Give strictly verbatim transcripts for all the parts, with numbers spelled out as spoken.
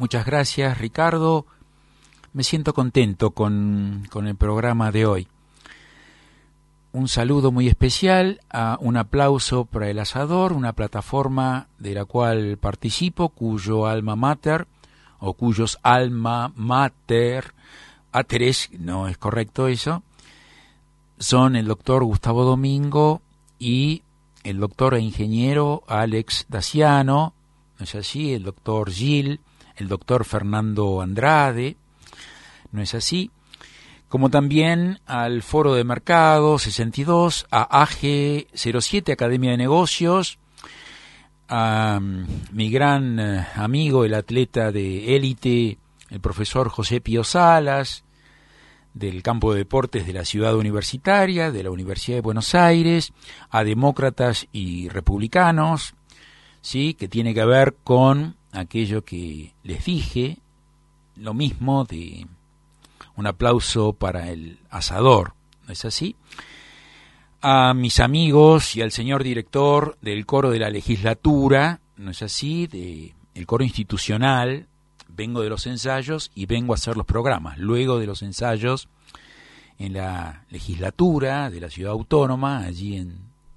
Muchas gracias, Ricardo. Me siento contento con, con el programa de hoy. Un saludo muy especial, a un aplauso para El Asador, una plataforma de la cual participo, cuyo alma mater, o cuyos alma mater, ateres, no es correcto eso, son el doctor Gustavo Domingo y el doctor e ingeniero Alex Daciano, ¿no es así? El doctor Gil, el doctor Fernando Andrade, ¿no es así? Como también al Foro de Mercado sesenta y dos, a A G cero siete, Academia de Negocios, a um, mi gran uh, amigo, el atleta de élite, el profesor José Pío Salas, del campo de deportes de la ciudad universitaria, de la Universidad de Buenos Aires, a demócratas y republicanos, ¿sí? Que tiene que ver con aquello que les dije, lo mismo de un aplauso para el asador, ¿no es así? A mis amigos y al señor director del coro de la legislatura, ¿no es así? De el coro institucional, vengo de los ensayos y vengo a hacer los programas. Luego de los ensayos en la legislatura de la ciudad autónoma, allí en...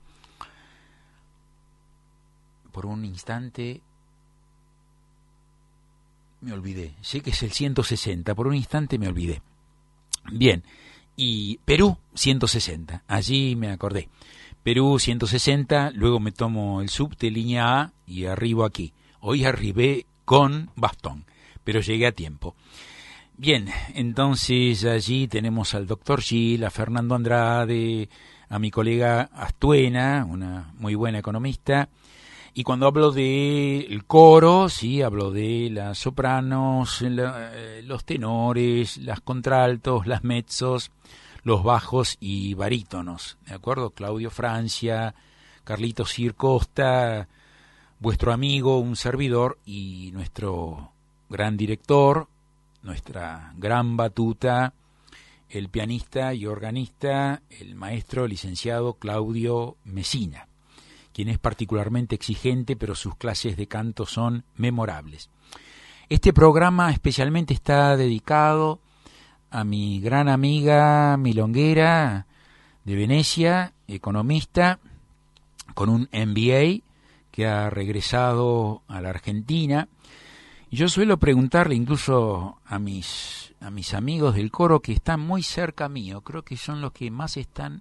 Por un instante me olvidé, sé que es el ciento sesenta, por un instante me olvidé. Bien, y Perú ciento sesenta, allí me acordé. Perú ciento sesenta, luego me tomo el subte línea A y arribo aquí. Hoy arribé con bastón, pero llegué a tiempo. Bien, entonces allí tenemos al doctor Gil, a Fernando Andrade, a mi colega Astuena, una muy buena economista. Y cuando hablo del coro, sí, hablo de las sopranos, la, los tenores, las contraltos, las mezzos, los bajos y barítonos, ¿de acuerdo? Claudio Francia, Carlitos Sir Costa, vuestro amigo, un servidor, y nuestro gran director, nuestra gran batuta, el pianista y organista, el maestro licenciado Claudio Messina, quien es particularmente exigente, pero sus clases de canto son memorables. Este programa especialmente está dedicado a mi gran amiga milonguera de Venecia, economista, con un M B A, que ha regresado a la Argentina. Y yo suelo preguntarle incluso a mis, a mis amigos del coro que están muy cerca mío, creo que son los que más están...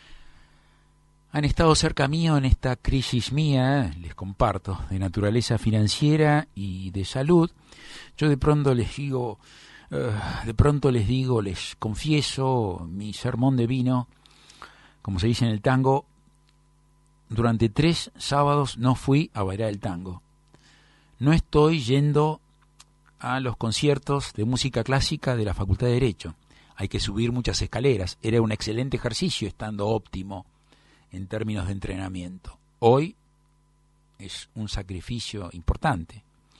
Han estado cerca mío en esta crisis mía, les comparto, de naturaleza financiera y de salud. Yo de pronto les digo, uh, de pronto les digo, les confieso mi sermón de vino, como se dice en el tango. Durante tres sábados no fui a bailar el tango. No estoy yendo a los conciertos de música clásica de la Facultad de Derecho. Hay que subir muchas escaleras. Era un excelente ejercicio estando óptimo en términos de entrenamiento. Hoy es un sacrificio importante.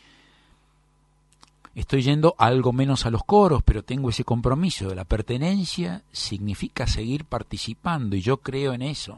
Estoy yendo algo menos a los coros, pero tengo ese compromiso. La pertenencia significa seguir participando, y yo creo en eso.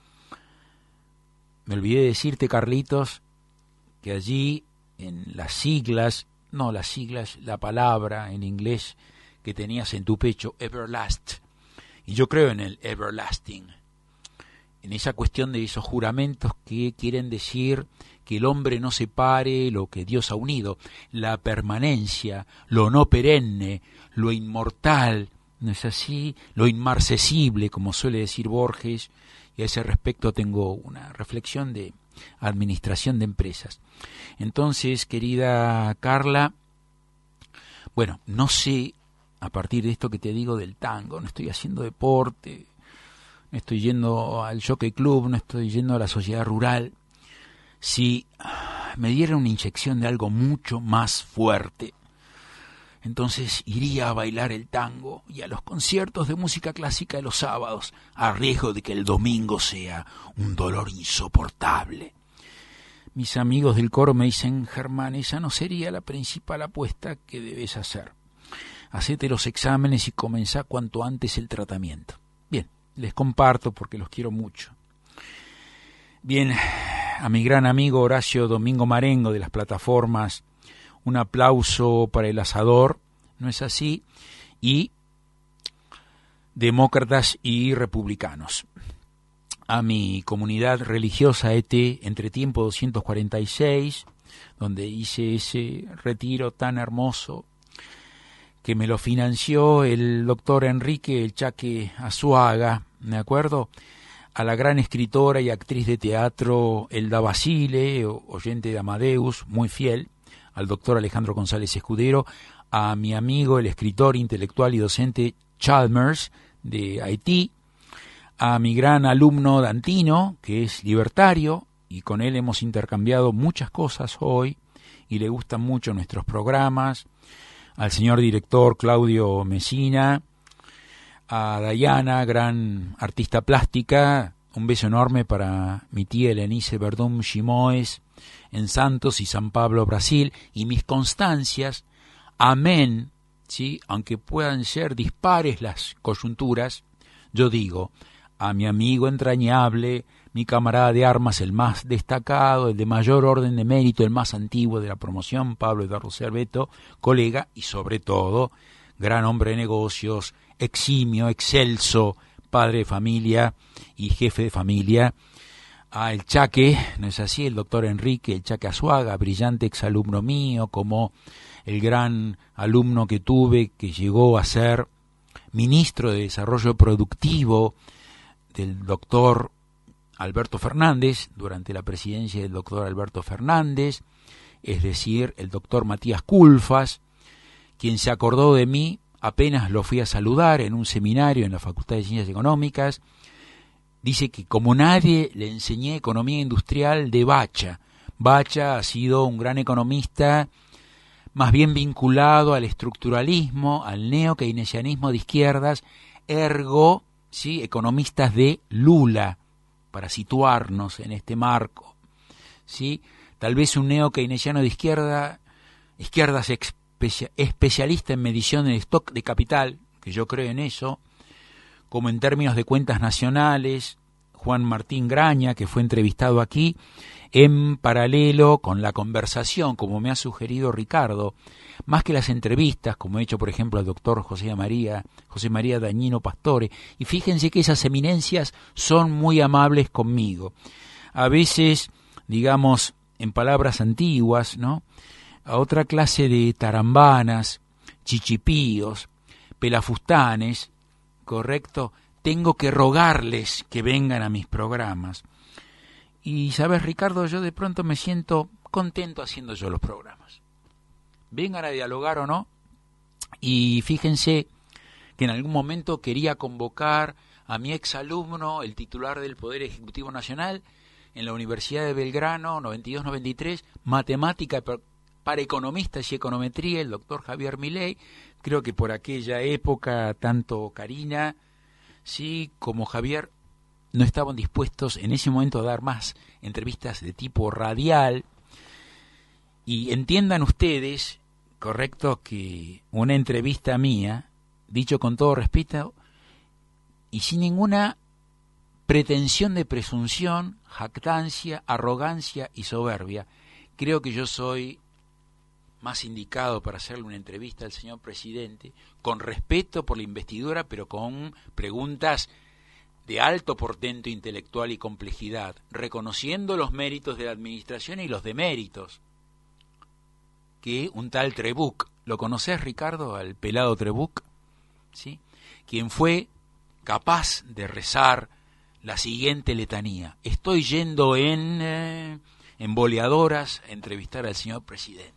Me olvidé de decirte, Carlitos, que allí en las siglas, no las siglas, la palabra en inglés que tenías en tu pecho, everlast, y yo creo en el everlasting, en esa cuestión de esos juramentos que quieren decir que el hombre no separe lo que Dios ha unido, la permanencia, lo no perenne, lo inmortal, ¿no es así? Lo inmarcesible, como suele decir Borges, y a ese respecto tengo una reflexión de administración de empresas. Entonces, querida Carla, bueno, no sé, a partir de esto que te digo del tango, no estoy haciendo deporte, no estoy yendo al Jockey Club, no estoy yendo a la sociedad rural. Si me dieran una inyección de algo mucho más fuerte, entonces iría a bailar el tango y a los conciertos de música clásica de los sábados, a riesgo de que el domingo sea un dolor insoportable. Mis amigos del coro me dicen, Germán, esa no sería la principal apuesta que debes hacer. Hacete los exámenes y comenzá cuanto antes el tratamiento. Bien, les comparto porque los quiero mucho. Bien, a mi gran amigo Horacio Domingo Marengo de las plataformas un aplauso para el asador, ¿no es así? Y demócratas y republicanos. A mi comunidad religiosa E T, Entretiempo doscientos cuarenta y seis, donde hice ese retiro tan hermoso, que me lo financió el doctor Enrique El Chaque Azuaga, ¿de acuerdo? A la gran escritora y actriz de teatro Elda Basile, oyente de Amadeus, muy fiel, al doctor Alejandro González Escudero, a mi amigo el escritor, intelectual y docente Chalmers de Haití, a mi gran alumno Dantino, que es libertario, y con él hemos intercambiado muchas cosas hoy, y le gustan mucho nuestros programas, al señor director Claudio Messina, a Dayana, gran artista plástica, un beso enorme para mi tía Elenice Verdún Chimoes, en Santos y San Pablo, Brasil, y mis constancias, amén, ¿sí? Aunque puedan ser dispares las coyunturas, yo digo, a mi amigo entrañable, mi camarada de armas, el más destacado, el de mayor orden de mérito, el más antiguo de la promoción, Pablo Eduardo Cerveto, colega y sobre todo, gran hombre de negocios, eximio, excelso, padre de familia y jefe de familia, a el Chaque, ¿no es así?, el doctor Enrique El Chaque Azuaga, brillante exalumno mío, como el gran alumno que tuve, que llegó a ser ministro de Desarrollo Productivo del doctor Alberto Fernández, durante la presidencia del doctor Alberto Fernández, es decir, el doctor Matías Culfas, quien se acordó de mí apenas lo fui a saludar en un seminario en la Facultad de Ciencias Económicas. Dice que como nadie le enseñé economía industrial de Bacha. Bacha ha sido un gran economista, más bien vinculado al estructuralismo, al neo-keynesianismo de izquierdas, ergo, ¿sí?, economistas de Lula, para situarnos en este marco, ¿sí? Tal vez un neo-keynesiano de izquierda, izquierdas especia, especialista en medición del stock de capital, que yo creo en eso, como en términos de cuentas nacionales, Juan Martín Graña, que fue entrevistado aquí, en paralelo con la conversación, como me ha sugerido Ricardo, más que las entrevistas, como he hecho, por ejemplo, al doctor José María, José María Dañino Pastore, y fíjense que esas eminencias son muy amables conmigo. A veces, digamos, en palabras antiguas, ¿no?, a otra clase de tarambanas, chichipíos, pelafustanes, ¿correcto?, tengo que rogarles que vengan a mis programas. Y, ¿sabes, Ricardo? Yo de pronto me siento contento haciendo yo los programas. Vengan a dialogar o no. Y fíjense que en algún momento quería convocar a mi exalumno, el titular del Poder Ejecutivo Nacional, en la Universidad de Belgrano, noventa y dos noventa y tres, matemática para economistas y econometría, el doctor Javier Milei. Creo que por aquella época, tanto Karina, sí, como Javier, no estaban dispuestos en ese momento a dar más entrevistas de tipo radial. Y entiendan ustedes, correcto, que una entrevista mía, dicho con todo respeto y sin ninguna pretensión de presunción, jactancia, arrogancia y soberbia, creo que yo soy más indicado para hacerle una entrevista al señor presidente, con respeto por la investidura, pero con preguntas de alto portento intelectual y complejidad, reconociendo los méritos de la administración y los deméritos, que un tal Trebuch, ¿lo conoces, Ricardo, al pelado Trebuch? ¿Sí? Quien fue capaz de rezar la siguiente letanía: estoy yendo en, eh, en boleadoras a entrevistar al señor presidente.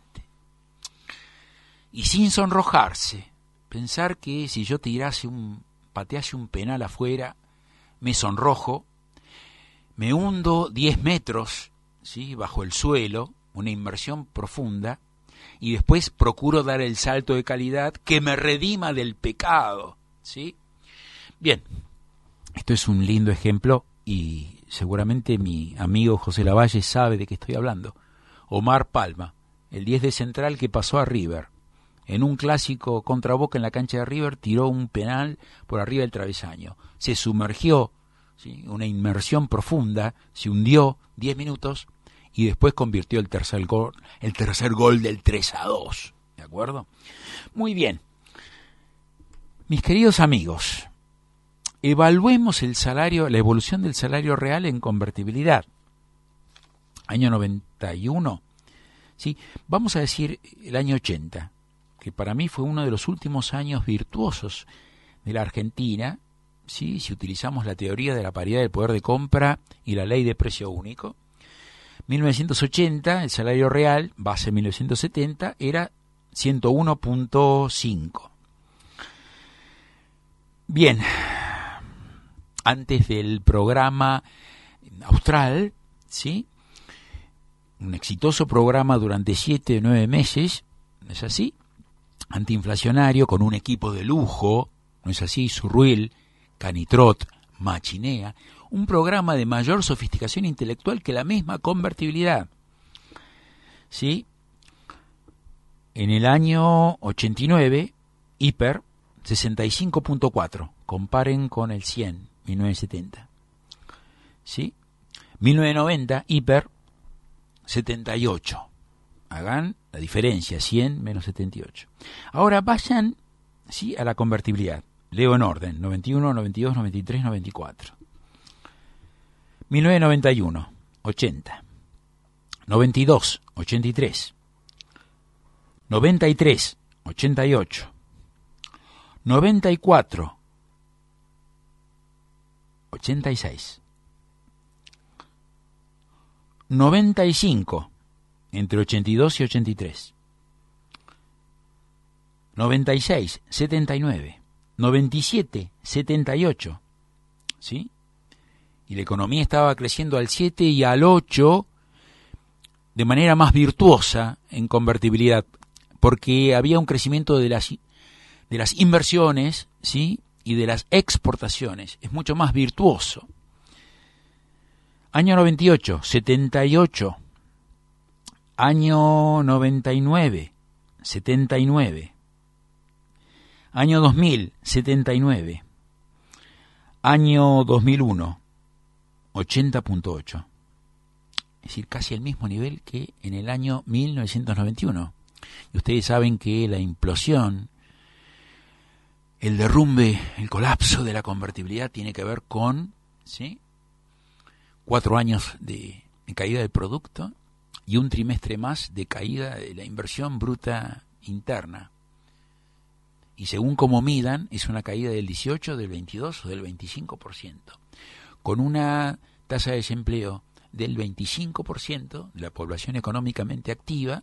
Y sin sonrojarse, pensar que si yo tirase un, patease un penal afuera, me sonrojo, me hundo diez metros, ¿sí?, bajo el suelo, una inmersión profunda, y después procuro dar el salto de calidad que me redima del pecado, ¿sí? Bien, esto es un lindo ejemplo y seguramente mi amigo José Lavalle sabe de qué estoy hablando. Omar Palma, el diez de Central que pasó a River. En un clásico contra Boca en la cancha de River, tiró un penal por arriba del travesaño. Se sumergió, ¿sí?, una inmersión profunda, se hundió diez minutos y después convirtió el tercer gol, el tercer gol del tres a dos. ¿De acuerdo? Muy bien. Mis queridos amigos, evaluemos el salario, la evolución del salario real en convertibilidad. Año noventa y uno, ¿sí? Vamos a decir el año ochenta, que para mí fue uno de los últimos años virtuosos de la Argentina, ¿sí? Si utilizamos la teoría de la paridad del poder de compra y la ley de precio único. mil novecientos ochenta, el salario real, base mil novecientos setenta, era ciento uno punto cinco. Bien, antes del programa austral, ¿sí? Un exitoso programa durante siete o nueve meses, ¿no es así? Antiinflacionario, con un equipo de lujo, ¿no es así? Surruil, Canitrot, Machinea, un programa de mayor sofisticación intelectual que la misma convertibilidad, ¿sí? En el año ochenta y nueve, hiper, sesenta y cinco punto cuatro, comparen con el cien, mil novecientos setenta, ¿sí? mil novecientos noventa, hiper, setenta y ocho. Hagan la diferencia, cien menos setenta y ocho. Ahora vayan, ¿sí?, a la convertibilidad. Leo en orden, noventa y uno, noventa y dos, noventa y tres, noventa y cuatro. mil novecientos noventa y uno, ochenta. noventa y dos, ochenta y tres. noventa y tres, ochenta y ocho. noventa y cuatro, ochenta y seis. noventa y cinco, entre ochenta y dos y ochenta y tres. noventa y seis, setenta y nueve. noventa y siete, setenta y ocho. ¿Sí? Y la economía estaba creciendo al siete y al ocho de manera más virtuosa en convertibilidad, porque había un crecimiento de las, de las inversiones, ¿sí?, y de las exportaciones. Es mucho más virtuoso. Año noventa y ocho, setenta y ocho. Año noventa y nueve, setenta y nueve. Año dos mil, setenta y nueve. Año dos mil uno, ochenta punto ocho. Es decir, casi el mismo nivel que en el año mil novecientos noventa y uno. Y ustedes saben que la implosión, el derrumbe, el colapso de la convertibilidad tiene que ver con, ¿sí?, cuatro años de, de caída del producto y un trimestre más de caída de la inversión bruta interna. Y según como midan, es una caída del dieciocho, del veintidós o del veinticinco por ciento. Con una tasa de desempleo del veinticinco por ciento de la población económicamente activa,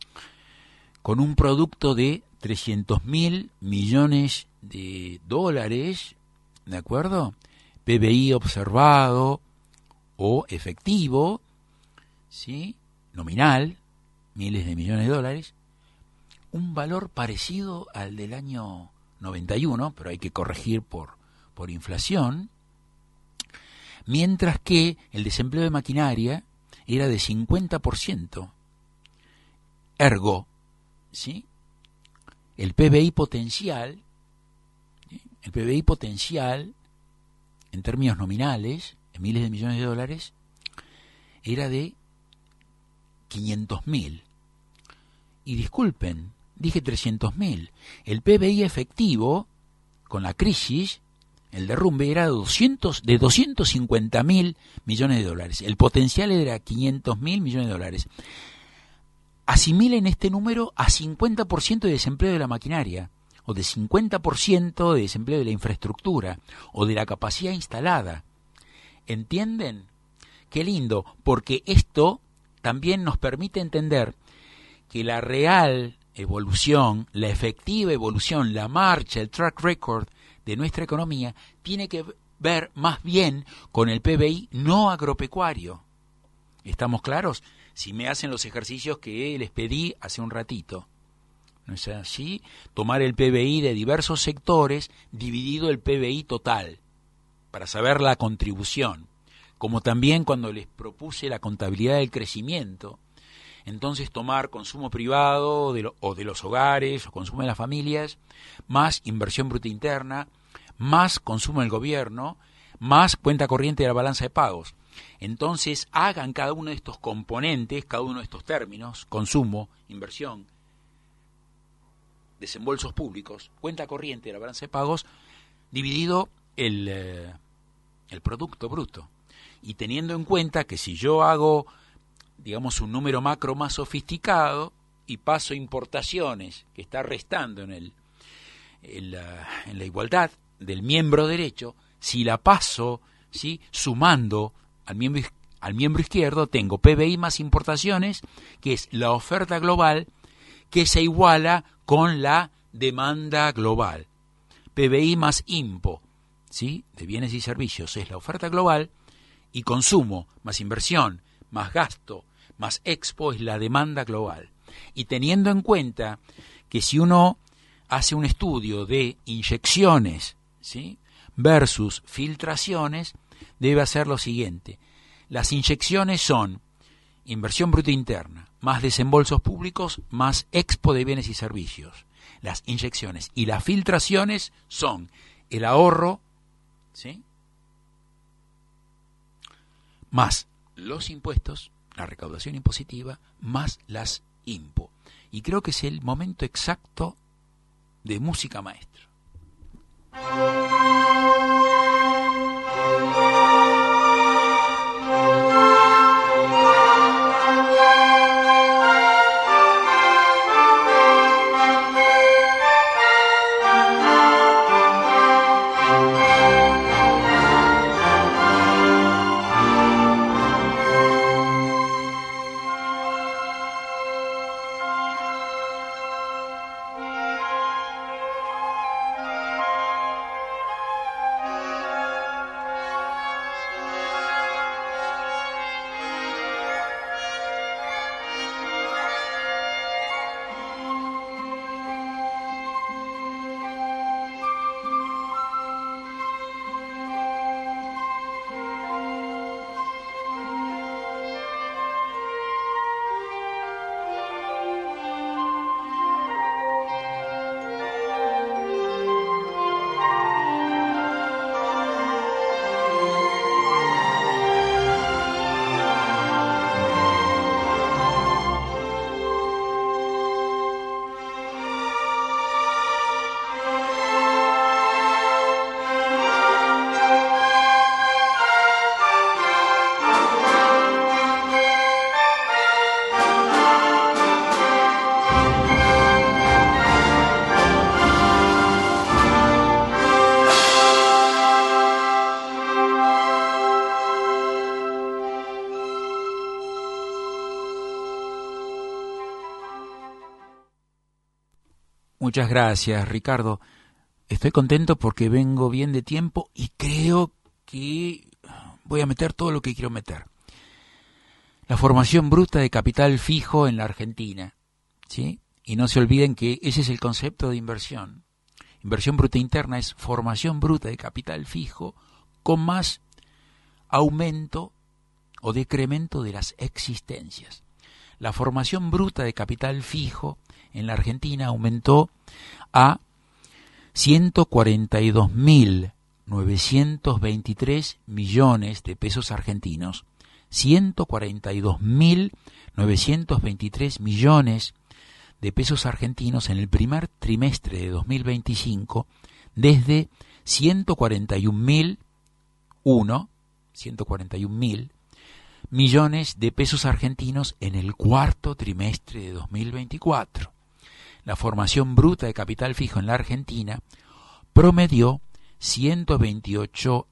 con un producto de trescientos mil millones de dólares, ¿de acuerdo? P B I observado o efectivo, ¿sí?, nominal, miles de millones de dólares, un valor parecido al del año noventa y uno, pero hay que corregir por, por inflación, mientras que el desempleo de maquinaria era de cincuenta por ciento. Ergo, ¿sí?, el P B I potencial, ¿sí?, el P B I potencial, en términos nominales, en miles de millones de dólares, era de quinientos mil. Y disculpen, dije trescientos mil. El P B I efectivo, con la crisis, el derrumbe, era de, doscientos, de doscientos cincuenta mil millones de dólares. El potencial era quinientos mil millones de dólares. Asimilen este número a cincuenta por ciento de desempleo de la maquinaria, o de cincuenta por ciento de desempleo de la infraestructura, o de la capacidad instalada. ¿Entienden? Qué lindo, porque esto también nos permite entender que la real evolución, la efectiva evolución, la marcha, el track record de nuestra economía tiene que ver más bien con el P B I no agropecuario. ¿Estamos claros? Si me hacen los ejercicios que les pedí hace un ratito. ¿No es así? Tomar el P B I de diversos sectores dividido el P B I total para saber la contribución. Como también cuando les propuse la contabilidad del crecimiento, entonces tomar consumo privado de lo, o de los hogares o consumo de las familias, más inversión bruta interna, más consumo del gobierno, más cuenta corriente de la balanza de pagos. Entonces hagan cada uno de estos componentes, cada uno de estos términos, consumo, inversión, desembolsos públicos, cuenta corriente de la balanza de pagos, dividido el, eh, el producto bruto. Y teniendo en cuenta que si yo hago, digamos, un número macro más sofisticado y paso importaciones, que está restando en, el, en, la, en la igualdad del miembro derecho, si la paso, ¿sí?, sumando al miembro, al miembro izquierdo, tengo P B I más importaciones, que es la oferta global, que se iguala con la demanda global. P B I más IMPO, ¿sí?, de bienes y servicios, es la oferta global, y consumo más inversión, más gasto, más expo es la demanda global. Y teniendo en cuenta que si uno hace un estudio de inyecciones, ¿sí?, versus filtraciones, debe hacer lo siguiente. Las inyecciones son inversión bruta interna, más desembolsos públicos, más expo de bienes y servicios. Las inyecciones y las filtraciones son el ahorro, ¿sí?, más los impuestos, la recaudación impositiva, más las IMPO. Y creo que es el momento exacto de música maestro. Muchas gracias, Ricardo. Estoy contento porque vengo bien de tiempo y creo que voy a meter todo lo que quiero meter. La formación bruta de capital fijo en la Argentina, ¿sí? Y no se olviden que ese es el concepto de inversión. Inversión bruta interna es formación bruta de capital fijo con más aumento o decremento de las existencias. La formación bruta de capital fijo en la Argentina aumentó a ciento cuarenta y dos mil novecientos veintitrés millones de pesos argentinos. ciento cuarenta y dos mil novecientos veintitrés millones de pesos argentinos en el primer trimestre de dos mil veinticinco, desde ciento cuarenta y un mil uno, ciento cuarenta y un mil millones de pesos argentinos en el cuarto trimestre de dos mil veinticuatro. La formación bruta de capital fijo en la Argentina promedió ciento veintiocho,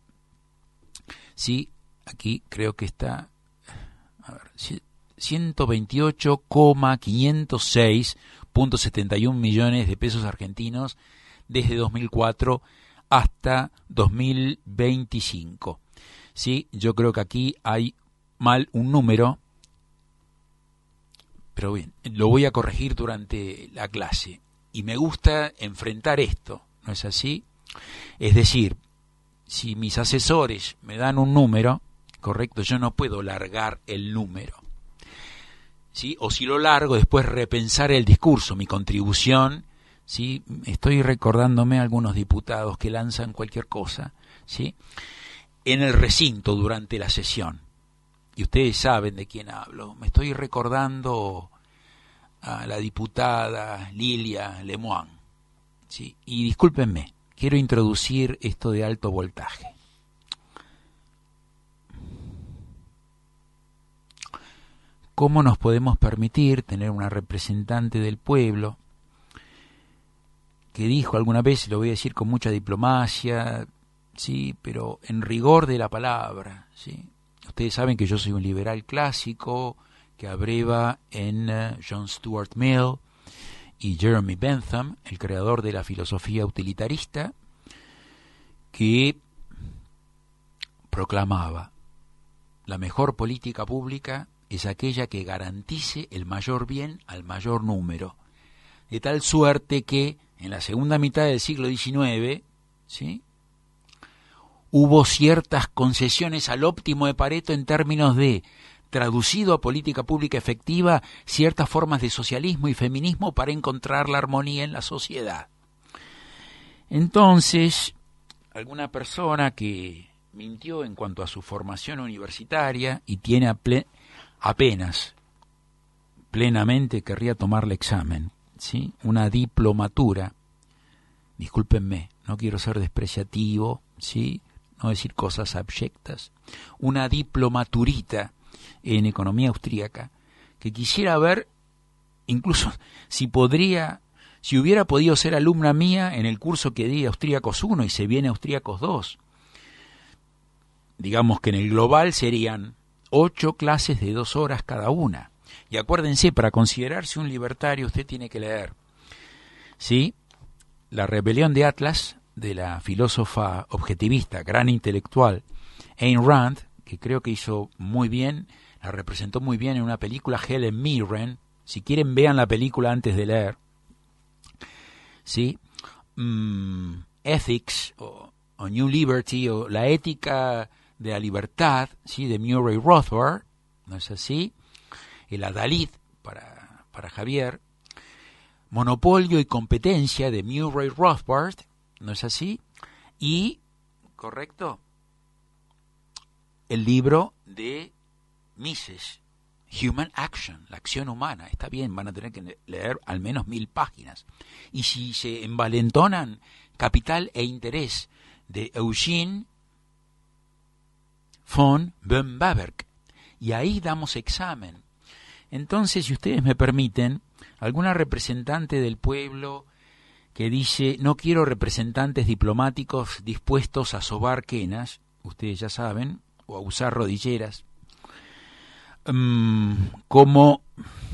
sí, aquí creo que está, a ver, ciento veintiocho coma quinientos seis punto setenta y uno millones de pesos argentinos desde dos mil cuatro hasta dos mil veinticinco. Sí, yo creo que aquí hay mal un número, pero bien, lo voy a corregir durante la clase. Y me gusta enfrentar esto, ¿no es así? Es decir, si mis asesores me dan un número, correcto, yo no puedo largar el número, ¿sí? O si lo largo, después repensar el discurso, mi contribución, ¿sí? Estoy recordándome a algunos diputados que lanzan cualquier cosa, ¿sí?, en el recinto durante la sesión. y ustedes saben de quién hablo. Me estoy recordando a la diputada Lilia Lemoine, ¿sí? Y discúlpenme, quiero introducir esto de alto voltaje. ¿Cómo nos podemos permitir tener una representante del pueblo que dijo alguna vez, lo voy a decir con mucha diplomacia, sí, pero en rigor de la palabra, sí? Ustedes saben que yo soy un liberal clásico que abreva en uh, John Stuart Mill y Jeremy Bentham, el creador de la filosofía utilitarista, que proclamaba: la mejor política pública es aquella que garantice el mayor bien al mayor número, de tal suerte que en la segunda mitad del siglo diecinueve, ¿sí?, hubo ciertas concesiones al óptimo de Pareto en términos de, traducido a política pública efectiva, ciertas formas de socialismo y feminismo para encontrar la armonía en la sociedad. Entonces, alguna persona que mintió en cuanto a su formación universitaria y tiene a ple- apenas, plenamente querría tomar el examen, ¿sí?, una diplomatura, discúlpenme, no quiero ser despreciativo, ¿sí?, no decir cosas abyectas, una diplomaturita en economía austríaca, que quisiera ver, incluso si podría, si hubiera podido ser alumna mía en el curso que di Austríacos uno y se viene Austríacos dos. Digamos que en el global serían ocho clases de dos horas cada una. Y acuérdense, para considerarse un libertario usted tiene que leer, ¿sí?, La rebelión de Atlas, de la filósofa objetivista, gran intelectual, Ayn Rand, que creo que hizo muy bien, la representó muy bien en una película, Helen Mirren. Si quieren, vean la película antes de leer. ¿Sí? Mm, Ethics, o, o New Liberty, o la ética de la libertad, ¿sí?, de Murray Rothbard, ¿no es así? El Adalid, para, para Javier. Monopolio y competencia, de Murray Rothbard, ¿no es así? Y, ¿correcto?, el libro de Mises, Human Action, la acción humana. Está bien, van a tener que leer al menos mil páginas. Y si se envalentonan, Capital e Interés, de Eugene von Böhm-Bawerk. Y ahí damos examen. Entonces, si ustedes me permiten, alguna representante del pueblo que dice: no quiero representantes diplomáticos dispuestos a sobar quenas, ustedes ya saben, o a usar rodilleras, um, como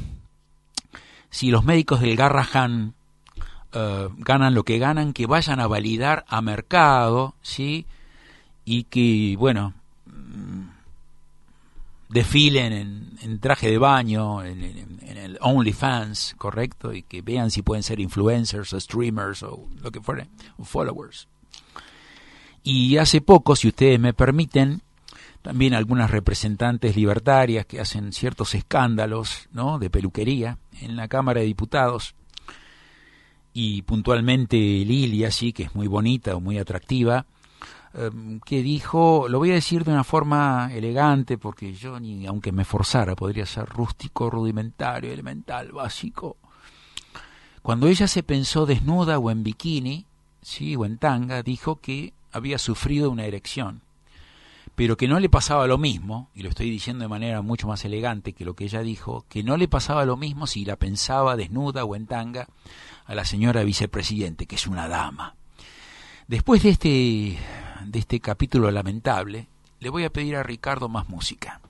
si los médicos del Garrahan uh, ganan lo que ganan, que vayan a validar a mercado, ¿sí?, y que, bueno, um, desfilen en, en traje de baño, en, en, en el OnlyFans, ¿correcto? Y que vean si pueden ser influencers o streamers o lo que fuera, o followers. Y hace poco, si ustedes me permiten, también algunas representantes libertarias que hacen ciertos escándalos, ¿no?, de peluquería en la Cámara de Diputados, y puntualmente Lilia, sí, que es muy bonita o muy atractiva, que dijo, lo voy a decir de una forma elegante, porque yo, ni aunque me forzara, podría ser rústico, rudimentario, elemental, básico. Cuando ella se pensó desnuda o en bikini, sí, o en tanga, dijo que había sufrido una erección, pero que no le pasaba lo mismo, y lo estoy diciendo de manera mucho más elegante que lo que ella dijo, que no le pasaba lo mismo si la pensaba desnuda o en tanga a la señora vicepresidente, que es una dama. Después de este, de este capítulo lamentable, le voy a pedir a Ricardo más música.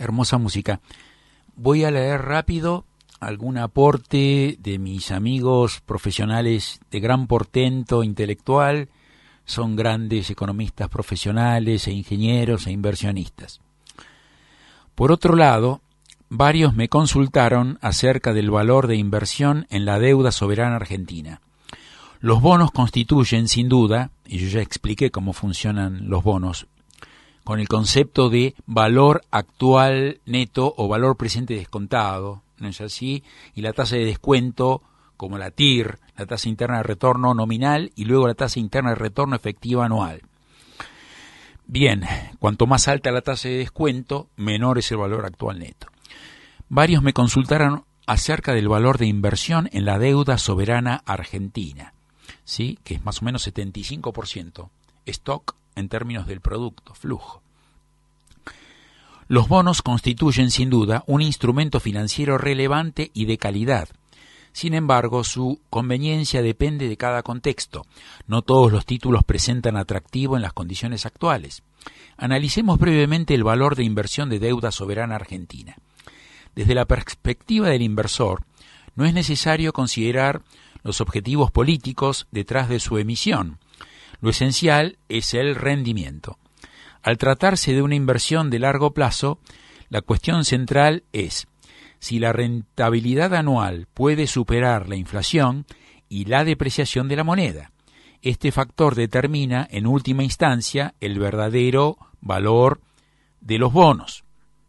hermosa música. Voy a leer rápido algún aporte de mis amigos profesionales de gran portento intelectual. Son grandes economistas profesionales e ingenieros e inversionistas. Por otro lado, varios me consultaron acerca del valor de inversión en la deuda soberana argentina. Los bonos constituyen, sin duda, y yo ya expliqué cómo funcionan los bonos, con el concepto de valor actual neto o valor presente descontado, ¿no es así? Y la tasa de descuento, como la T I R, la tasa interna de retorno nominal, y luego la tasa interna de retorno efectiva anual. Bien, cuanto más alta la tasa de descuento, menor es el valor actual neto. Varios me consultaron acerca del valor de inversión en la deuda soberana argentina, ¿sí? Que es más o menos setenta y cinco por ciento stock en términos del producto, flujo. Los bonos constituyen sin duda un instrumento financiero relevante y de calidad. Sin embargo, su conveniencia depende de cada contexto. No todos los títulos presentan atractivo en las condiciones actuales. Analicemos brevemente el valor de inversión de deuda soberana argentina. Desde la perspectiva del inversor, no es necesario considerar los objetivos políticos detrás de su emisión. Lo esencial es el rendimiento. Al tratarse de una inversión de largo plazo, la cuestión central es si la rentabilidad anual puede superar la inflación y la depreciación de la moneda. Este factor determina, en última instancia, el verdadero valor de los bonos.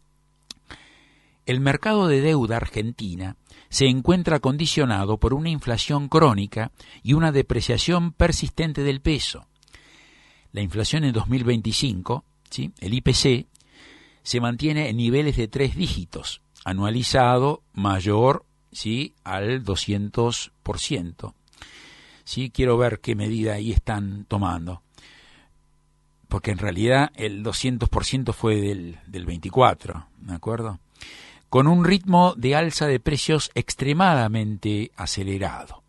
El mercado de deuda argentina se encuentra condicionado por una inflación crónica y una depreciación persistente del peso. La inflación en dos mil veinticinco, ¿sí?, el I P C, se mantiene en niveles de tres dígitos, anualizado mayor, ¿sí?, al doscientos por ciento. Sí, quiero ver qué medida ahí están tomando, porque en realidad el doscientos por ciento fue del, del veinticuatro, ¿de acuerdo? Con un ritmo de alza de precios extremadamente acelerado.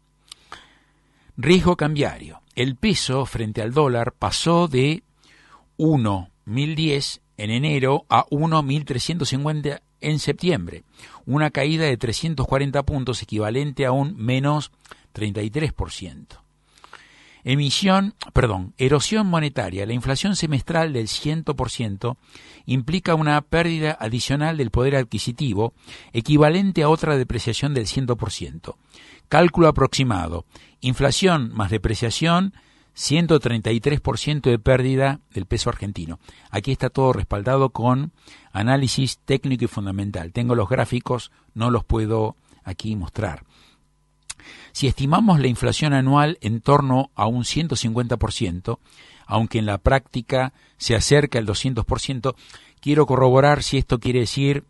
Riesgo cambiario. El peso frente al dólar pasó de uno mil diez en enero a uno mil trescientos cincuenta en septiembre, una caída de trescientos cuarenta puntos equivalente a un menos treinta y tres por ciento. Emisión, perdón, erosión monetaria. La inflación semestral del cien por ciento implica una pérdida adicional del poder adquisitivo equivalente a otra depreciación del cien por ciento. Cálculo aproximado. Inflación más depreciación, ciento treinta y tres por ciento de pérdida del peso argentino. Aquí está todo respaldado con análisis técnico y fundamental. Tengo los gráficos, no los puedo aquí mostrar. Si estimamos la inflación anual en torno a un ciento cincuenta por ciento, aunque en la práctica se acerca al doscientos por ciento, quiero corroborar si esto quiere decir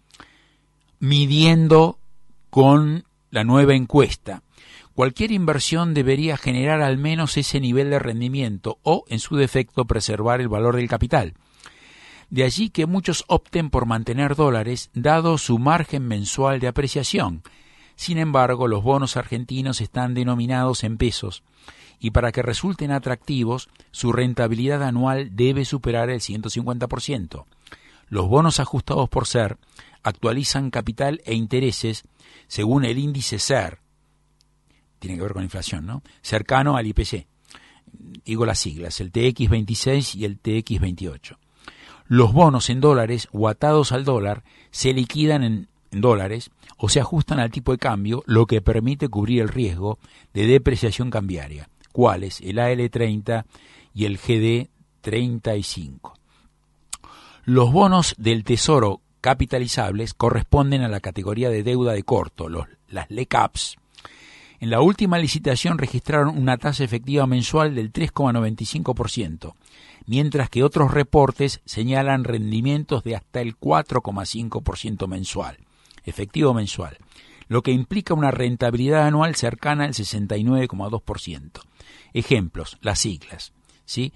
midiendo con la nueva encuesta. Cualquier inversión debería generar al menos ese nivel de rendimiento o, en su defecto, preservar el valor del capital. De allí que muchos opten por mantener dólares, dado su margen mensual de apreciación. Sin embargo, los bonos argentinos están denominados en pesos y para que resulten atractivos, su rentabilidad anual debe superar el ciento cincuenta por ciento. Los bonos ajustados por S E R actualizan capital e intereses según el índice S E R, tiene que ver con inflación, ¿no?, cercano al I P C. Digo las siglas, el T X veintiséis y el T X veintiocho. Los bonos en dólares o atados al dólar se liquidan en en dólares o se ajustan al tipo de cambio, lo que permite cubrir el riesgo de depreciación cambiaria, cuáles el A L treinta y el G D treinta y cinco. Los bonos del Tesoro capitalizables corresponden a la categoría de deuda de corto, los, las L E C A Ps. En la última licitación registraron una tasa efectiva mensual del tres coma noventa y cinco por ciento, mientras que otros reportes señalan rendimientos de hasta el cuatro coma cinco por ciento mensual. Efectivo mensual, lo que implica una rentabilidad anual cercana al sesenta y nueve coma dos por ciento. Ejemplos, las siglas, ¿sí?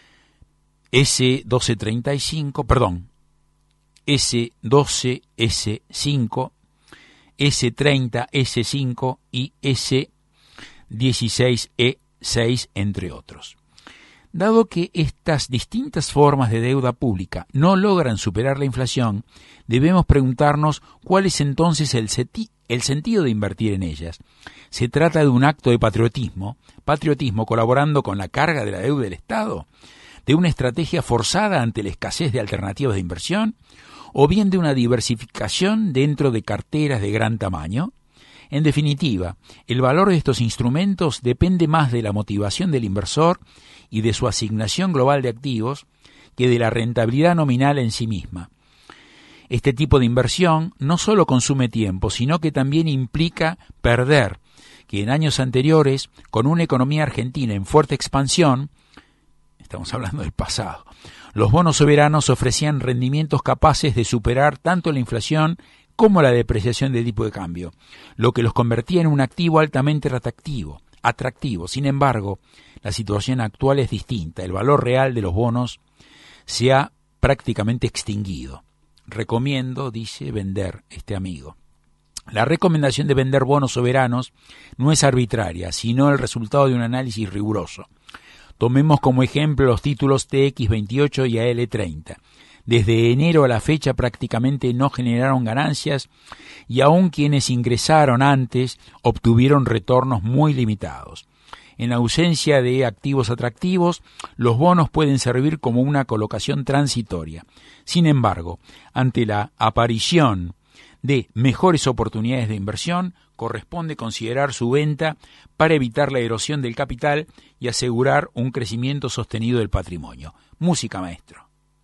S doce treinta y cinco, perdón, S doce S cinco, S treinta S cinco y S dieciséis E seis, entre otros. Dado que estas distintas formas de deuda pública no logran superar la inflación, debemos preguntarnos cuál es entonces el, seti- el sentido de invertir en ellas. ¿Se trata de un acto de patriotismo, patriotismo colaborando con la carga de la deuda del Estado? ¿De una estrategia forzada ante la escasez de alternativas de inversión? ¿O bien de una diversificación dentro de carteras de gran tamaño? En definitiva, el valor de estos instrumentos depende más de la motivación del inversor y de su asignación global de activos que de la rentabilidad nominal en sí misma. Este tipo de inversión no solo consume tiempo, sino que también implica perder, que en años anteriores, con una economía argentina en fuerte expansión, estamos hablando del pasado, los bonos soberanos ofrecían rendimientos capaces de superar tanto la inflación como la depreciación del tipo de cambio, lo que los convertía en un activo altamente atractivo. atractivo. Sin embargo, la situación actual es distinta. El valor real de los bonos se ha prácticamente extinguido. Recomiendo, dice, vender este amigo. La recomendación de vender bonos soberanos no es arbitraria, sino el resultado de un análisis riguroso. Tomemos como ejemplo los títulos T X veintiocho y A L treinta. Desde enero a la fecha prácticamente no generaron ganancias y aun quienes ingresaron antes obtuvieron retornos muy limitados. En ausencia de activos atractivos, los bonos pueden servir como una colocación transitoria. Sin embargo, ante la aparición de mejores oportunidades de inversión, corresponde considerar su venta para evitar la erosión del capital y asegurar un crecimiento sostenido del patrimonio. Música, maestro.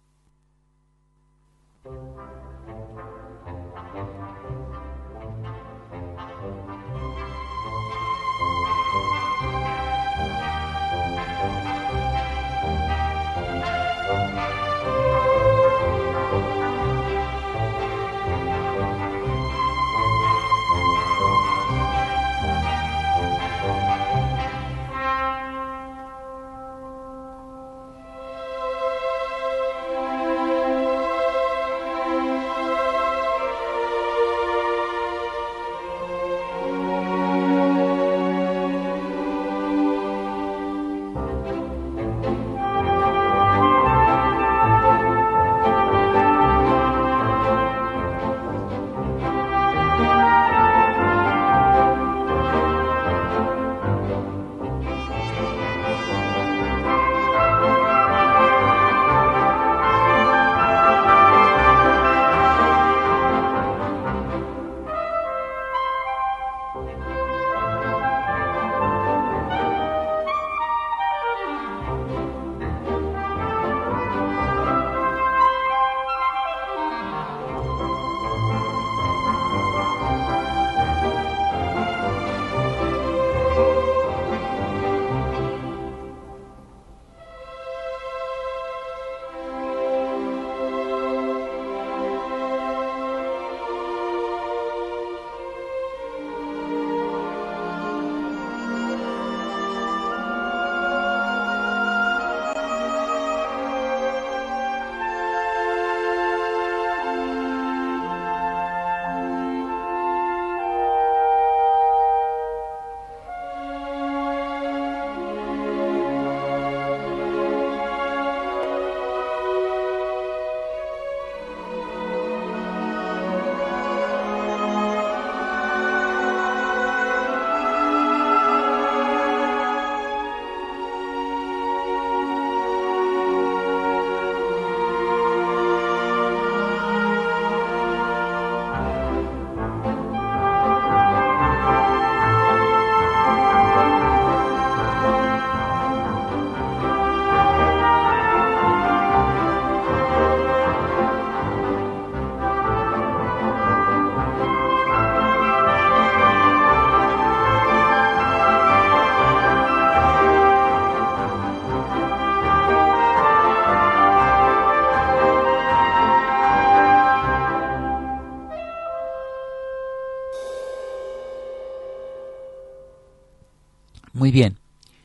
Muy bien.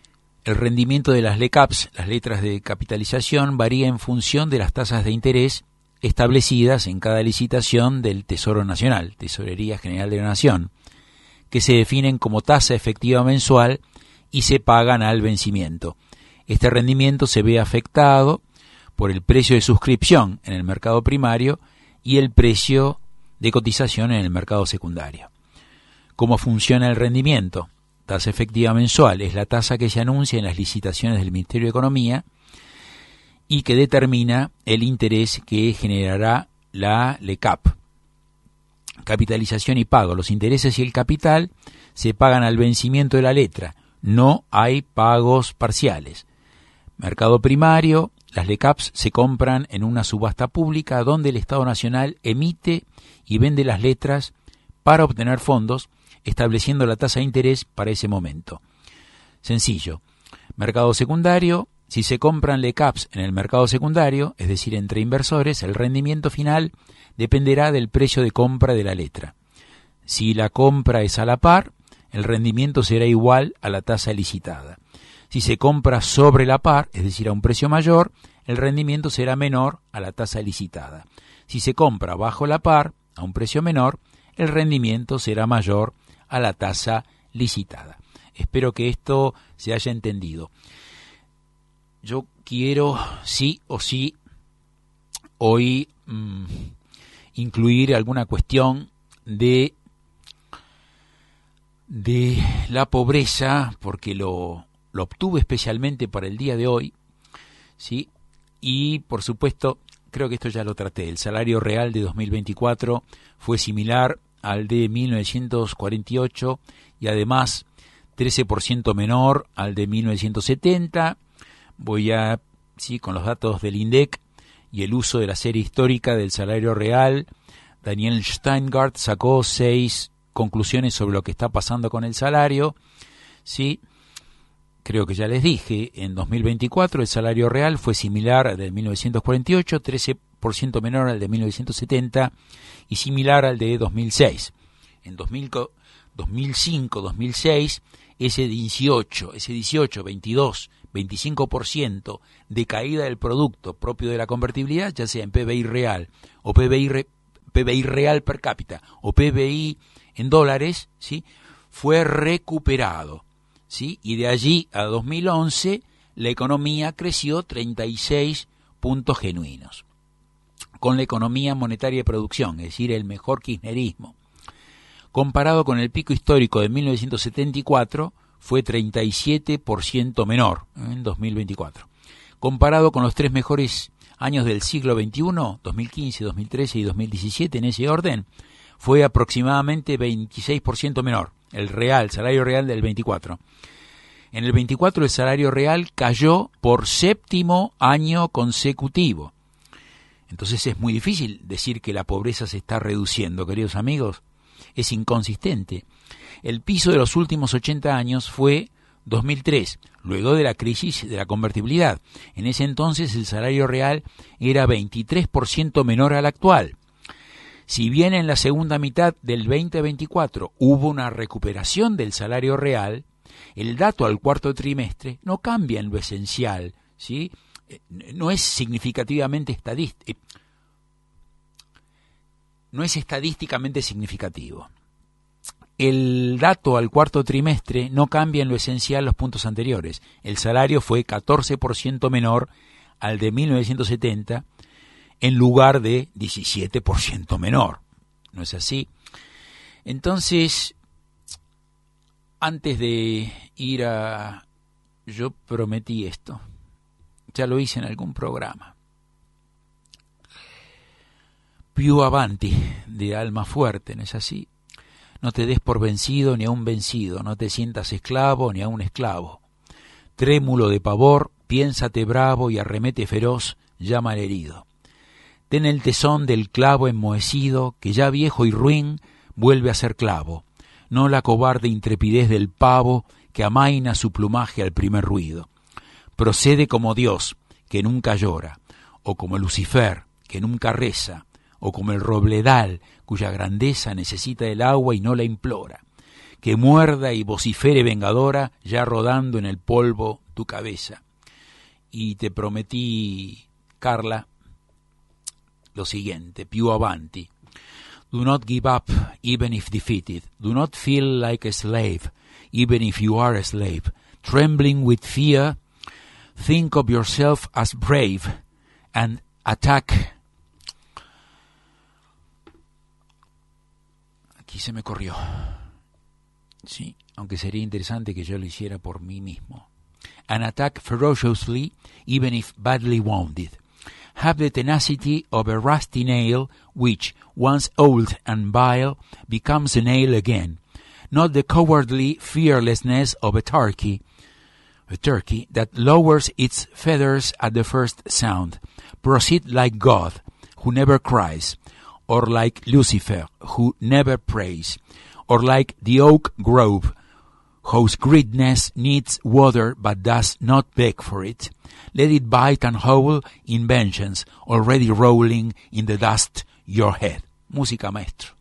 El rendimiento de las L E C A Ps, las letras de capitalización, varía en función de las tasas de interés establecidas en cada licitación del Tesoro Nacional, Tesorería General de la Nación, que se definen como tasa efectiva mensual y se pagan al vencimiento. Este rendimiento se ve afectado por el precio de suscripción en el mercado primario y el precio de cotización en el mercado secundario. ¿Cómo funciona el rendimiento? Tasa efectiva mensual es la tasa que se anuncia en las licitaciones del Ministerio de Economía y que determina el interés que generará la LECAP. Capitalización y pago. Los intereses y el capital se pagan al vencimiento de la letra. No hay pagos parciales. Mercado primario. Las LECAPs se compran en una subasta pública donde el Estado Nacional emite y vende las letras para obtener fondos, estableciendo la tasa de interés para ese momento. Sencillo. Mercado secundario. Si se compran LECAPs en el mercado secundario, es decir, entre inversores, el rendimiento final dependerá del precio de compra de la letra. Si la compra es a la par, el rendimiento será igual a la tasa licitada. Si se compra sobre la par, es decir, a un precio mayor, el rendimiento será menor a la tasa licitada. Si se compra bajo la par, a un precio menor, el rendimiento será mayor a la tasa licitada. Espero que esto se haya entendido. Yo quiero, sí o sí, hoy mmm, incluir alguna cuestión de, de la pobreza, porque lo, lo obtuve especialmente para el día de hoy, ¿sí? Y, por supuesto, creo que esto ya lo traté. El salario real de dos mil veinticuatro fue similar al de mil novecientos cuarenta y ocho y además trece por ciento menor al de mil novecientos setenta. Voy a, sí, con los datos del INDEC y el uso de la serie histórica del salario real, Daniel Steingart sacó seis conclusiones sobre lo que está pasando con el salario, sí. Creo que ya les dije, en dos mil veinticuatro el salario real fue similar al de mil novecientos cuarenta y ocho, trece por ciento menor al de mil novecientos setenta y similar al de dos mil seis. En dos mil, dos mil cinco, dos mil seis, ese dieciocho, ese dieciocho, veintidós, veinticinco por ciento de caída del producto propio de la convertibilidad, ya sea en P B I real o P B I, re, P B I real per cápita o P B I en dólares, ¿sí? Fue recuperado. ¿Sí? Y de allí a dos mil once la economía creció treinta y seis puntos genuinos, con la economía monetaria de producción, es decir, el mejor kirchnerismo. Comparado con el pico histórico de mil novecientos setenta y cuatro, fue treinta y siete por ciento menor en dos mil veinticuatro. Comparado con los tres mejores años del siglo veintiuno, dos mil quince, dos mil trece y dos mil diecisiete, en ese orden, fue aproximadamente veintiséis por ciento menor. El real, salario real del veinticuatro. En el veinticuatro el salario real cayó por séptimo año consecutivo. Entonces es muy difícil decir que la pobreza se está reduciendo, queridos amigos. Es inconsistente. El piso de los últimos ochenta años fue dos mil tres, luego de la crisis de la convertibilidad. En ese entonces el salario real era veintitrés por ciento menor al actual. Si bien en la segunda mitad del veinte veinticuatro hubo una recuperación del salario real, el dato al cuarto trimestre no cambia en lo esencial, ¿sí? No es significativamente estadístico, no es estadísticamente significativo. El dato al cuarto trimestre no cambia en lo esencial los puntos anteriores. El salario fue catorce por ciento menor al de mil novecientos setenta, en lugar de diecisiete por ciento menor. ¿No es así? Entonces, antes de ir a... Yo prometí esto. Ya lo hice en algún programa. Più avanti, de alma fuerte, ¿no es así? No te des por vencido ni a un vencido, no te sientas esclavo ni a un esclavo. Trémulo de pavor, piénsate bravo y arremete feroz, llama al herido. Ten el tesón del clavo enmohecido, que ya viejo y ruin vuelve a ser clavo, no la cobarde intrepidez del pavo que amaina su plumaje al primer ruido. Procede como Dios, que nunca llora, o como Lucifer, que nunca reza, o como el robledal, cuya grandeza necesita el agua y no la implora. Que muerda y vocifere vengadora, ya rodando en el polvo tu cabeza. Y te prometí, Carla, lo siguiente, più avanti. Do not give up, even if defeated. Do not feel like a slave, even if you are a slave. Trembling with fear, Think of yourself as brave and attack. Aquí se me corrió. Sí, aunque sería interesante que yo lo hiciera por mí mismo. And attack ferociously, even if badly wounded. Have the tenacity of a rusty nail, which, once old and vile, becomes a nail again. Not the cowardly fearlessness of a turkey, a turkey that lowers its feathers at the first sound. Proceed like God, who never cries, or like Lucifer, who never prays, or like the oak grove, whose greatness needs water but does not beg for it. Let it bite and howl in vengeance, already rolling in the dust your head. Música, maestro.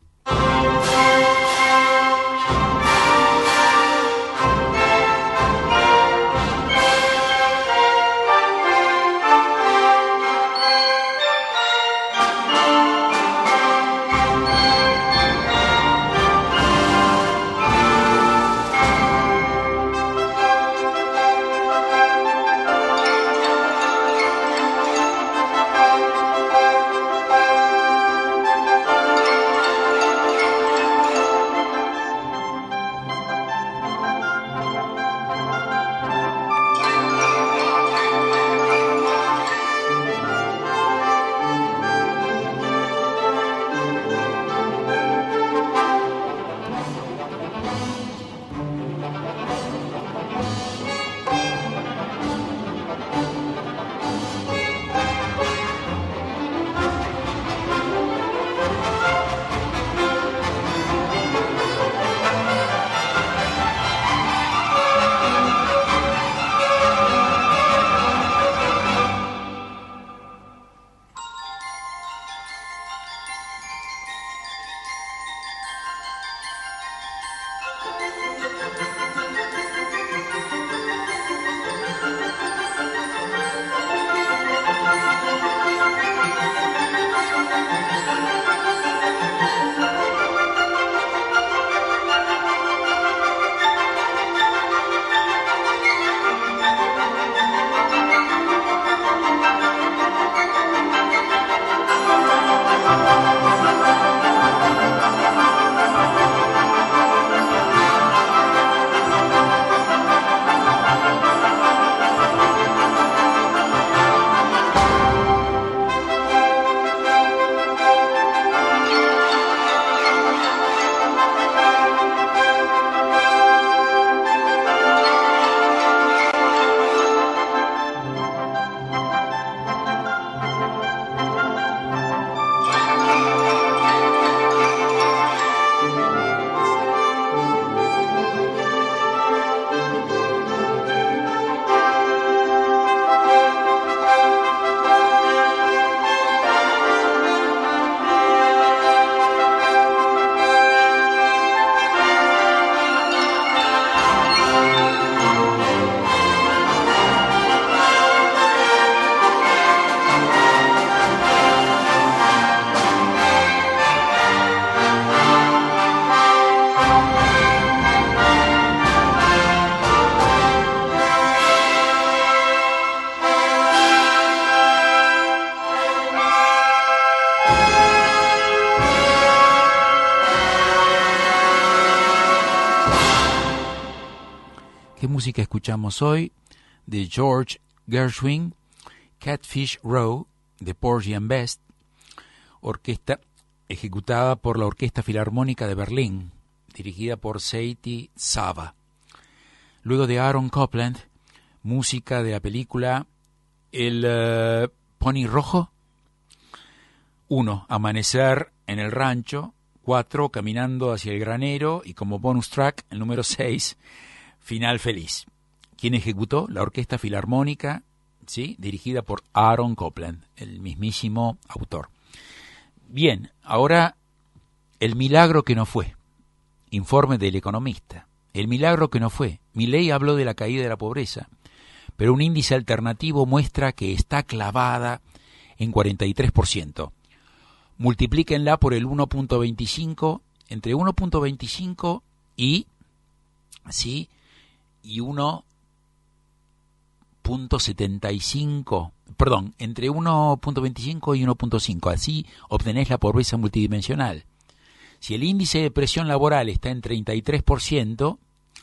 ¿Qué música escuchamos hoy? De George Gershwin, Catfish Row, de Porgy and Bess, orquesta ejecutada por la Orquesta Filarmónica de Berlín, dirigida por Seiji Sava. Luego de Aaron Copland, música de la película El uh, Pony Rojo. Uno, Amanecer en el Rancho. Cuatro, Caminando hacia el Granero. Y como bonus track, el número seis, Final Feliz. ¿Quién ejecutó? La Orquesta Filarmónica, ¿sí? Dirigida por Aaron Copland, el mismísimo autor. Bien, ahora el milagro que no fue. Informe del Economista. El milagro que no fue. Milei habló de la caída de la pobreza, pero un índice alternativo muestra que está clavada en cuarenta y tres por ciento. Multiplíquenla por el uno punto veinticinco, entre uno punto veinticinco y, ¿sí? y uno punto setenta y cinco, perdón, entre uno punto veinticinco y uno punto cinco. Así obtenés la pobreza multidimensional. Si el índice de presión laboral está en treinta y tres por ciento,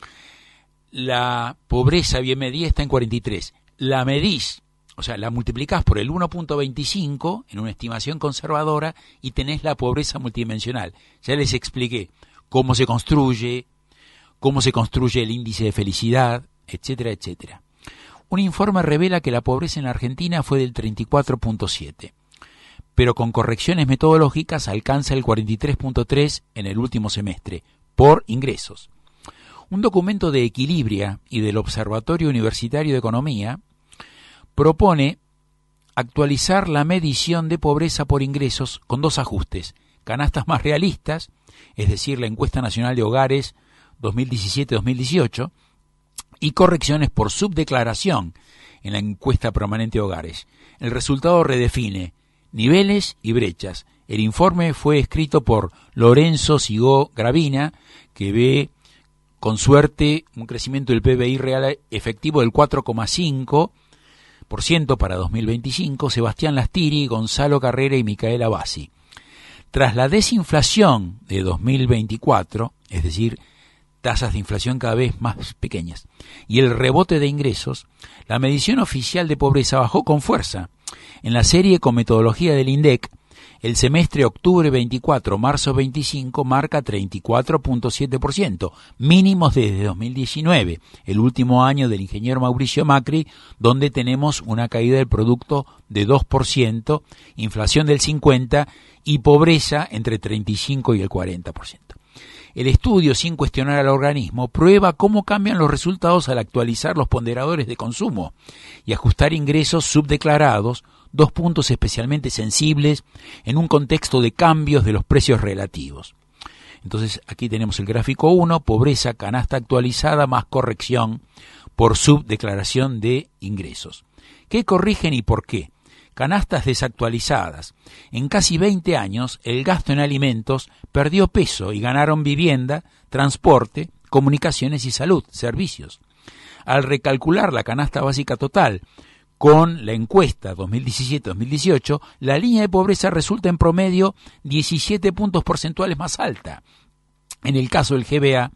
la pobreza bien medida está en cuarenta y tres. La medís, o sea, la multiplicás por el uno punto veinticinco en una estimación conservadora y tenés la pobreza multidimensional. Ya les expliqué cómo se construye, cómo se construye el índice de felicidad, etcétera, etcétera. Un informe revela que la pobreza en la Argentina fue del treinta y cuatro punto siete, pero con correcciones metodológicas alcanza el cuarenta y tres punto tres en el último semestre, por ingresos. Un documento de Equilibria y del Observatorio Universitario de Economía propone actualizar la medición de pobreza por ingresos con dos ajustes: canastas más realistas, es decir, la Encuesta Nacional de Hogares dos mil diecisiete dos mil dieciocho, y correcciones por subdeclaración en la Encuesta Permanente de Hogares. El resultado redefine niveles y brechas. El informe fue escrito por Lorenzo Sigó Gravina, que ve con suerte un crecimiento del P B I real efectivo del cuatro coma cinco por ciento para dos mil veinticinco, Sebastián Lastiri, Gonzalo Carrera y Micaela Bassi. Tras la desinflación de dos mil veinticuatro, es decir, tasas de inflación cada vez más pequeñas, y el rebote de ingresos, la medición oficial de pobreza bajó con fuerza. En la serie con metodología del INDEC, el semestre octubre veinticuatro-marzo veinticinco marca treinta y cuatro punto siete por ciento, mínimos desde dos mil diecinueve, el último año del ingeniero Mauricio Macri, donde tenemos una caída del producto de dos por ciento, inflación del cincuenta por ciento y pobreza entre treinta y cinco y el cuarenta por ciento. El estudio, sin cuestionar al organismo, prueba cómo cambian los resultados al actualizar los ponderadores de consumo y ajustar ingresos subdeclarados, dos puntos especialmente sensibles en un contexto de cambios de los precios relativos. Entonces, aquí tenemos el gráfico uno, pobreza, canasta actualizada más corrección por subdeclaración de ingresos. ¿Qué corrigen y por qué? Canastas desactualizadas. En casi veinte años, el gasto en alimentos perdió peso y ganaron vivienda, transporte, comunicaciones y salud, servicios. Al recalcular la canasta básica total con la encuesta dos mil diecisiete dos mil dieciocho, la línea de pobreza resulta en promedio diecisiete puntos porcentuales más alta. En el caso del G B A,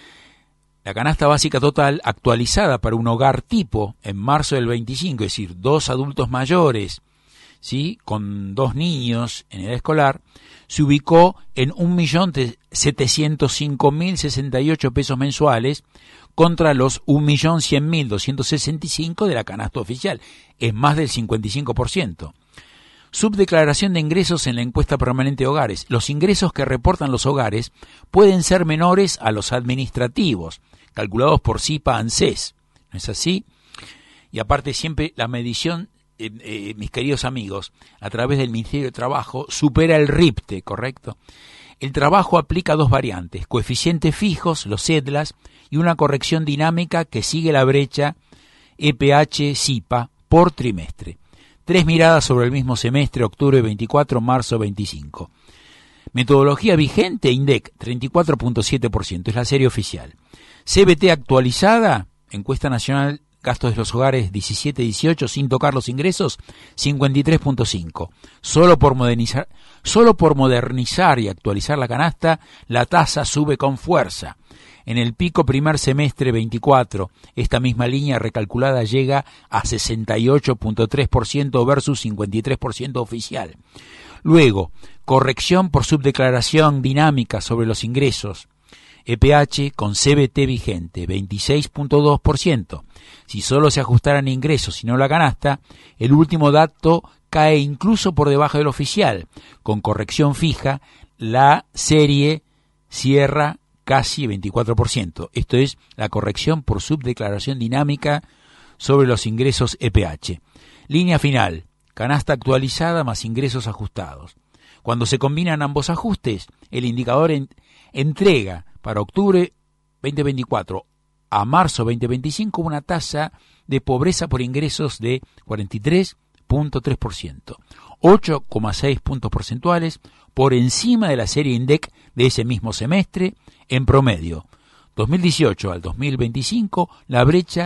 la canasta básica total actualizada para un hogar tipo en marzo del veinticinco, es decir, dos adultos mayores, ¿sí?, con dos niños en edad escolar, se ubicó en un millón setecientos cinco mil sesenta y ocho pesos mensuales contra los un millón cien mil doscientos sesenta y cinco de la canasta oficial. Es más del cincuenta y cinco por ciento. Subdeclaración de ingresos en la encuesta permanente de hogares. Los ingresos que reportan los hogares pueden ser menores a los administrativos, calculados por CIPA-ANSES. ¿No es así? Y aparte siempre la medición, eh, eh, mis queridos amigos, a través del Ministerio de Trabajo, supera el RIPTE, ¿correcto? El trabajo aplica dos variantes, coeficientes fijos, los CEDLAS, y una corrección dinámica que sigue la brecha E P H-CIPA por trimestre. Tres miradas sobre el mismo semestre, octubre veinticuatro, marzo veinticinco. Metodología vigente, INDEC, treinta y cuatro punto siete por ciento, es la serie oficial. C B T actualizada, encuesta nacional, gastos de los hogares diecisiete dieciocho, sin tocar los ingresos, cincuenta y tres punto cinco. Solo por modernizar, solo por modernizar y actualizar la canasta, la tasa sube con fuerza. En el pico primer semestre veinticuatro, esta misma línea recalculada llega a sesenta y ocho punto tres por ciento versus cincuenta y tres por ciento oficial. Luego, corrección por subdeclaración dinámica sobre los ingresos. E P H con C B T vigente, veintiséis punto dos por ciento. Si solo se ajustaran ingresos y no la canasta, el último dato cae incluso por debajo del oficial. Con corrección fija, la serie cierra casi veinticuatro por ciento. Esto es la corrección por subdeclaración dinámica sobre los ingresos E P H. Línea final, canasta actualizada más ingresos ajustados. Cuando se combinan ambos ajustes, el indicador en, entrega para octubre veinte veinticuatro a marzo veinte veinticinco una tasa de pobreza por ingresos de cuarenta y tres punto tres por ciento, ocho coma seis puntos porcentuales por encima de la serie INDEC de ese mismo semestre. En promedio, dos mil dieciocho al dos mil veinticinco, la brecha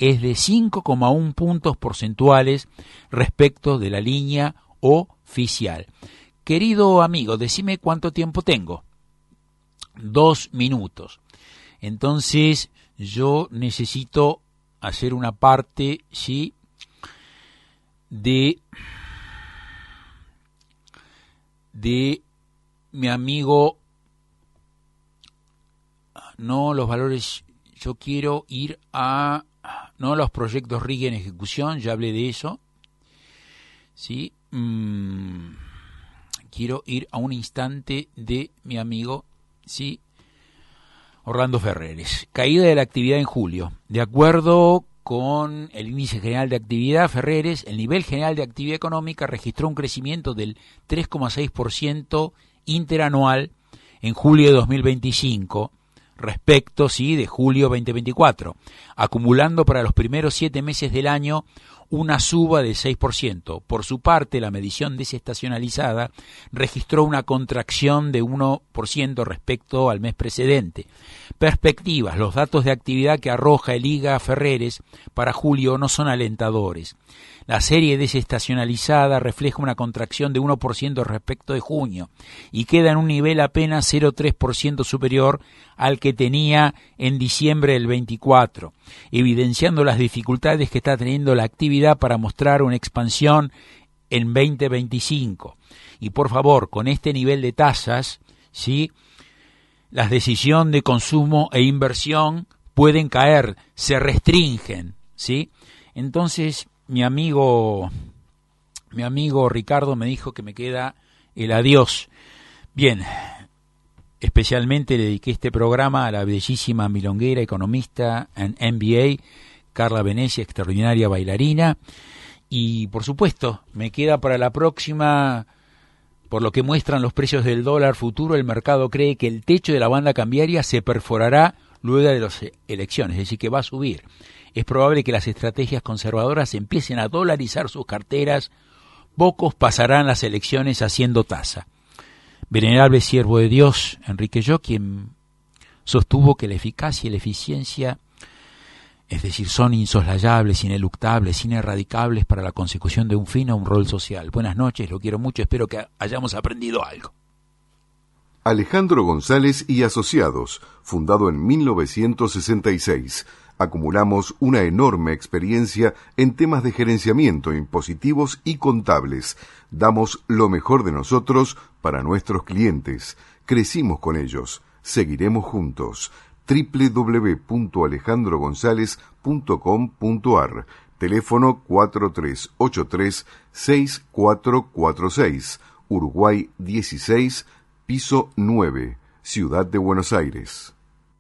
es de cinco coma uno puntos porcentuales respecto de la línea oficial. Querido amigo, decime cuánto tiempo tengo. Dos minutos. Entonces yo necesito hacer una parte, ¿sí?, de, de mi amigo. No, los valores, yo quiero ir a, no, los proyectos R I G en ejecución, ya hablé de eso, ¿sí? Mm, quiero ir a un instante de mi amigo, ¿sí?, Orlando Ferreres. Caída de la actividad en julio. De acuerdo con el índice general de actividad, Ferreres, el nivel general de actividad económica registró un crecimiento del tres coma seis por ciento interanual en julio de dos mil veinticinco, respecto, sí, de julio veinte veinticuatro, acumulando para los primeros siete meses del año una suba del seis por ciento. Por su parte, la medición desestacionalizada registró una contracción de uno por ciento respecto al mes precedente. Perspectivas. Los datos de actividad que arroja el I G A Ferreres para julio no son alentadores. La serie desestacionalizada refleja una contracción de uno por ciento respecto de junio y queda en un nivel apenas cero coma tres por ciento superior al que tenía en diciembre del veinticuatro, evidenciando las dificultades que está teniendo la actividad para mostrar una expansión en veinte veinticinco. Y por favor, con este nivel de tasas, ¿sí?, las decisiones de consumo e inversión pueden caer, se restringen, ¿sí? Entonces, mi amigo, mi amigo Ricardo me dijo que me queda el adiós. Bien, especialmente le dediqué este programa a la bellísima milonguera, economista en M B A, Carla Venecia, extraordinaria bailarina. Y, por supuesto, me queda para la próxima. Por lo que muestran los precios del dólar futuro, el mercado cree que el techo de la banda cambiaria se perforará luego de las elecciones, es decir, que va a subir. Es probable que las estrategias conservadoras empiecen a dolarizar sus carteras. Pocos pasarán las elecciones haciendo tasa. Venerable siervo de Dios, Enrique Yo, quien sostuvo que la eficacia y la eficiencia, es decir, son insoslayables, ineluctables, inerradicables para la consecución de un fin o un rol social. Buenas noches, lo quiero mucho, espero que hayamos aprendido algo. Alejandro González y Asociados, fundado en mil novecientos sesenta y seis. Acumulamos una enorme experiencia en temas de gerenciamiento, impositivos y contables. Damos lo mejor de nosotros para nuestros clientes. Crecimos con ellos. Seguiremos juntos. doble u doble u doble u punto alejandro gonzález punto com punto a r. Teléfono cuatro tres ocho tres seis cuatro cuatro seis. Uruguay dieciséis, piso nueve, Ciudad de Buenos Aires.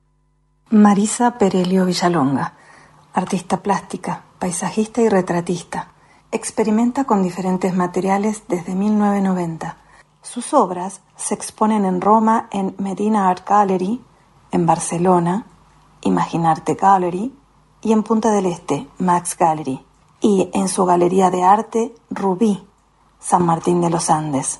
Marisa Perelio Villalonga, artista plástica, paisajista y retratista. Experimenta con diferentes materiales desde mil novecientos noventa. Sus obras se exponen en Roma en Medina Art Gallery, en Barcelona, Imaginarte Gallery, y en Punta del Este, Max Gallery, y en su galería de arte Rubí, San Martín de los Andes.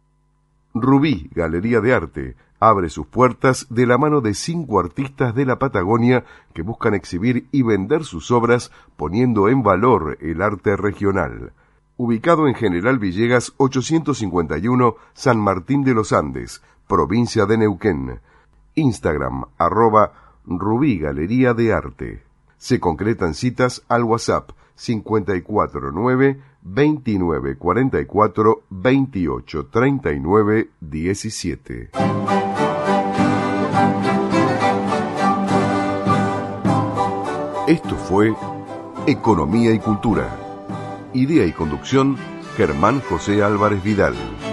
Rubí, Galería de Arte, abre sus puertas de la mano de cinco artistas de la Patagonia que buscan exhibir y vender sus obras poniendo en valor el arte regional. Ubicado en General Villegas ochocientos cincuenta y uno, San Martín de los Andes, provincia de Neuquén. Instagram, arroba Rubí Galería de Arte. Se concretan citas al WhatsApp cincuenta y cuatro nueve, veintinueve cuarenta y cuatro, veintiocho treinta y nueve diecisiete. Esto fue Economía y Cultura. Idea y conducción, Germán José Álvarez Vidal.